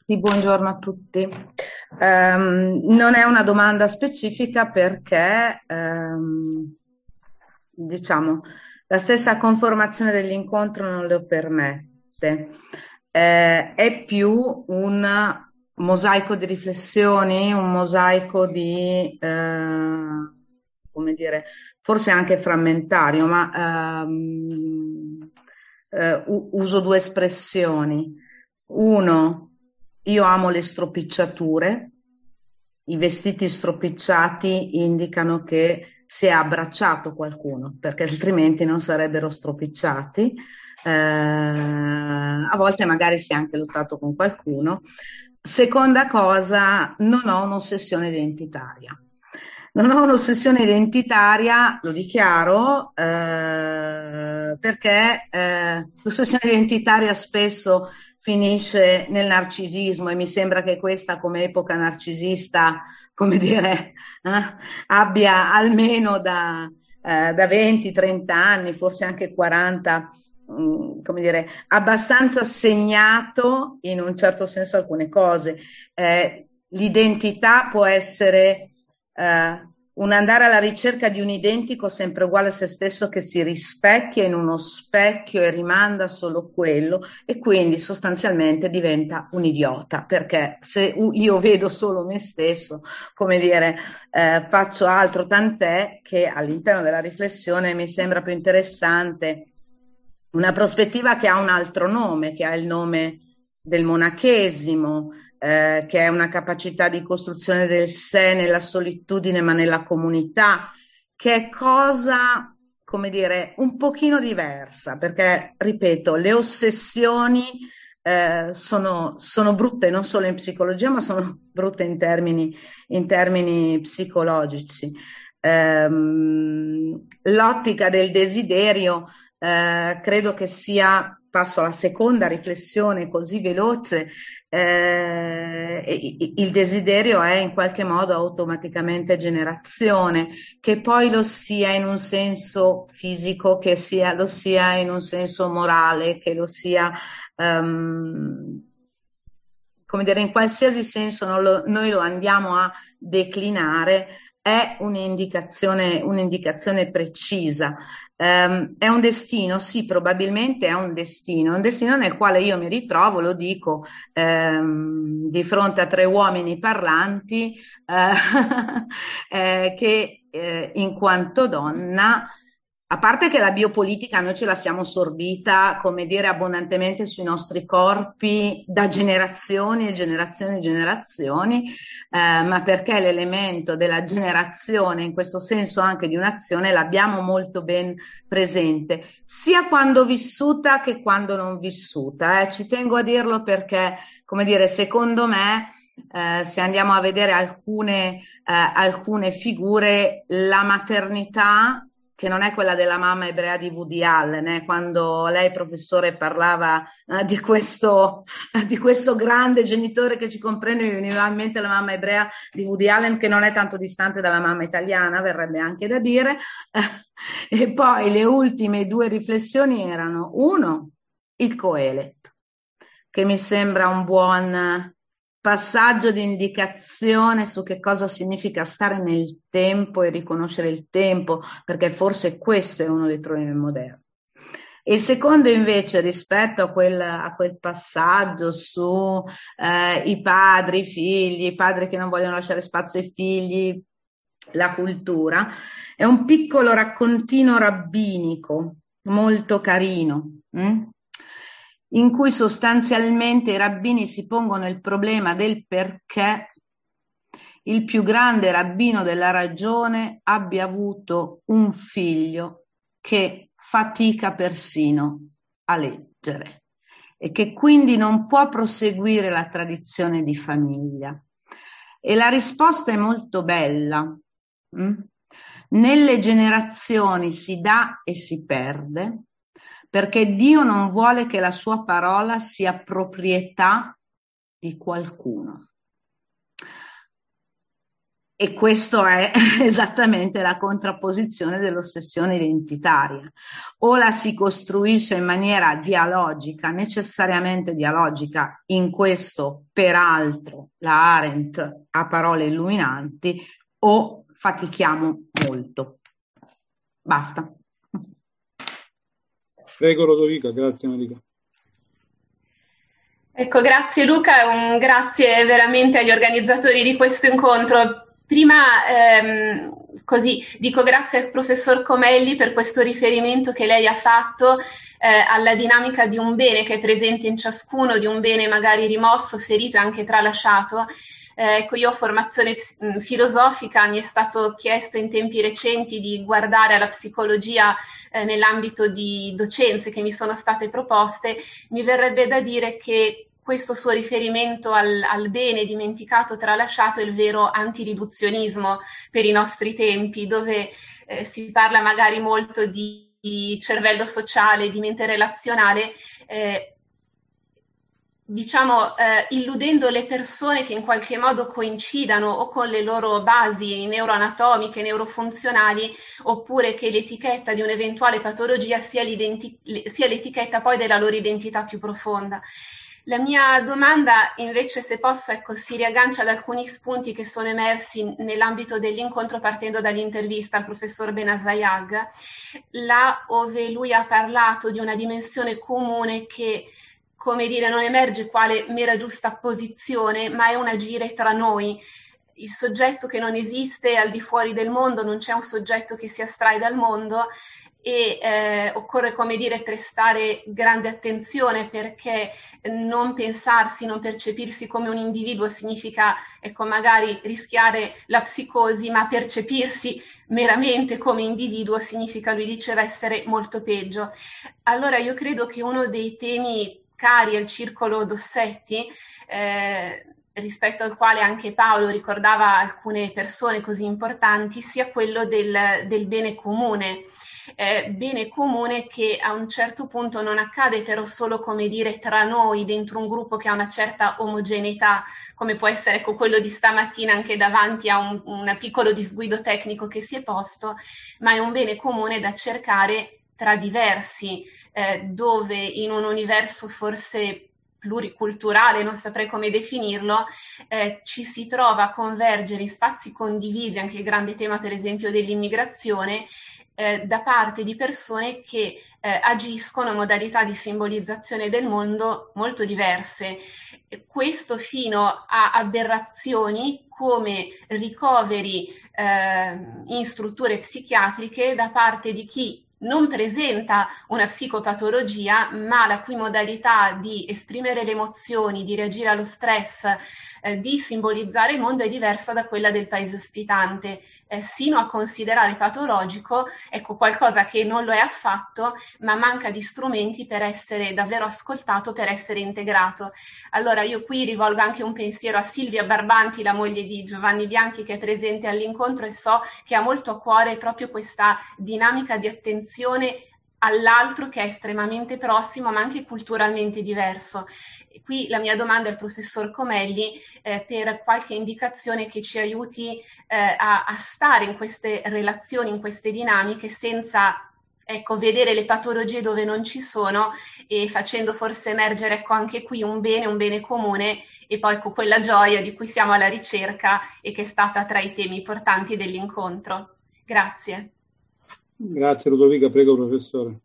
Sì, buongiorno a tutti. Non è una domanda specifica perché, diciamo, la stessa conformazione dell'incontro non lo permette. È più un mosaico di riflessioni, un mosaico di, come dire, forse anche frammentario, ma uso due espressioni. Uno, io amo le stropicciature, i vestiti stropicciati indicano che si è abbracciato qualcuno, perché altrimenti non sarebbero stropicciati. A volte magari si è anche lottato con qualcuno. Seconda cosa, non ho un'ossessione identitaria. Non ho un'ossessione identitaria, lo dichiaro, perché l'ossessione identitaria spesso finisce nel narcisismo e mi sembra che questa, come epoca narcisista, come dire, eh, abbia almeno da 20-30 anni, forse anche 40, come dire, abbastanza segnato in un certo senso alcune cose. L'identità può essere un andare alla ricerca di un identico sempre uguale a se stesso che si rispecchia in uno specchio e rimanda solo quello e quindi sostanzialmente diventa un idiota perché se io vedo solo me stesso, come dire, faccio altro, tant'è che all'interno della riflessione mi sembra più interessante una prospettiva che ha un altro nome, che ha il nome del monachesimo, che è una capacità di costruzione del sé nella solitudine ma nella comunità, che è cosa, come dire, un pochino diversa, perché, ripeto, le ossessioni sono brutte non solo in psicologia, ma sono brutte in termini psicologici. L'ottica del desiderio credo che sia, passo alla seconda riflessione così veloce, il desiderio è in qualche modo automaticamente generazione, che poi lo sia in un senso fisico, lo sia in un senso morale, che lo sia, come dire, in qualsiasi senso noi lo andiamo a declinare, è un'indicazione precisa. È un destino? Sì, probabilmente è un destino nel quale io mi ritrovo, lo dico, di fronte a tre uomini parlanti, che in quanto donna, a parte che la biopolitica noi ce la siamo sorbita, come dire, abbondantemente sui nostri corpi da generazioni e generazioni e generazioni, ma perché l'elemento della generazione, in questo senso anche di un'azione, l'abbiamo molto ben presente, sia quando vissuta che quando non vissuta. Ci tengo a dirlo perché, come dire, secondo me, se andiamo a vedere alcune figure, la maternità che non è quella della mamma ebrea di Woody Allen, quando lei, professore, parlava di questo grande genitore che ci comprende, mi veniva in mente la mamma ebrea di Woody Allen, che non è tanto distante dalla mamma italiana, verrebbe anche da dire. E poi le ultime due riflessioni erano, uno, il Coelet, che mi sembra un buon passaggio di indicazione su che cosa significa stare nel tempo e riconoscere il tempo, perché forse questo è uno dei problemi moderni. E il secondo invece rispetto a quel passaggio su i padri, i figli, i padri che non vogliono lasciare spazio ai figli, la cultura, è un piccolo raccontino rabbinico molto carino, in cui sostanzialmente i rabbini si pongono il problema del perché il più grande rabbino della ragione abbia avuto un figlio che fatica persino a leggere e che quindi non può proseguire la tradizione di famiglia. E la risposta è molto bella. Nelle generazioni si dà e si perde perché Dio non vuole che la sua parola sia proprietà di qualcuno. E questo è esattamente la contrapposizione dell'ossessione identitaria. O la si costruisce in maniera dialogica, necessariamente dialogica, in questo peraltro la Arendt ha parole illuminanti, o fatichiamo molto. Basta. Prego Lodovica, grazie Marica. Ecco, grazie Luca e un grazie veramente agli organizzatori di questo incontro. Prima così dico grazie al professor Comelli per questo riferimento che lei ha fatto alla dinamica di un bene che è presente in ciascuno, di un bene magari rimosso, ferito e anche tralasciato. Ecco, io ho formazione filosofica, mi è stato chiesto in tempi recenti di guardare alla psicologia nell'ambito di docenze che mi sono state proposte. Mi verrebbe da dire che questo suo riferimento al bene dimenticato, tralasciato, è il vero antiriduzionismo per i nostri tempi, dove si parla magari molto di cervello sociale, di mente relazionale, illudendo le persone che in qualche modo coincidano o con le loro basi neuroanatomiche, neurofunzionali, oppure che l'etichetta di un'eventuale patologia sia l'etichetta poi della loro identità più profonda. La mia domanda invece, se posso, ecco, si riaggancia ad alcuni spunti che sono emersi nell'ambito dell'incontro partendo dall'intervista al professor Benazayag, là ove lui ha parlato di una dimensione comune che, come dire, non emerge quale mera giustapposizione, ma è un agire tra noi. Il soggetto che non esiste al di fuori del mondo, non c'è un soggetto che si astrae dal mondo, e occorre, come dire, prestare grande attenzione, perché non pensarsi, non percepirsi come un individuo significa, ecco, magari rischiare la psicosi, ma percepirsi meramente come individuo significa, lui diceva, essere molto peggio. Allora io credo che uno dei temi cari al circolo Dossetti, rispetto al quale anche Paolo ricordava alcune persone così importanti, sia quello del bene comune. Bene comune che a un certo punto non accade però solo, come dire, tra noi, dentro un gruppo che ha una certa omogeneità, come può essere, ecco, quello di stamattina anche davanti a un piccolo disguido tecnico che si è posto, ma è un bene comune da cercare tra diversi, dove in un universo forse pluriculturale, non saprei come definirlo, ci si trova a convergere in spazi condivisi, anche il grande tema per esempio dell'immigrazione, da parte di persone che agiscono a modalità di simbolizzazione del mondo molto diverse. Questo fino a aberrazioni come ricoveri in strutture psichiatriche da parte di chi non presenta una psicopatologia, ma la cui modalità di esprimere le emozioni, di reagire allo stress, di simbolizzare il mondo è diversa da quella del paese ospitante, sino a considerare patologico, ecco, qualcosa che non lo è affatto, ma manca di strumenti per essere davvero ascoltato, per essere integrato. Allora io qui rivolgo anche un pensiero a Silvia Barbanti, la moglie di Giovanni Bianchi, che è presente all'incontro, e so che ha molto a cuore proprio questa dinamica di attenzione all'altro che è estremamente prossimo ma anche culturalmente diverso. E qui la mia domanda al professor Comelli per qualche indicazione che ci aiuti a stare in queste relazioni, in queste dinamiche, senza, ecco, vedere le patologie dove non ci sono, e facendo forse emergere, ecco, anche qui un bene comune, e poi, ecco, quella gioia di cui siamo alla ricerca e che è stata tra i temi portanti dell'incontro. Grazie. Grazie Ludovica, prego professore.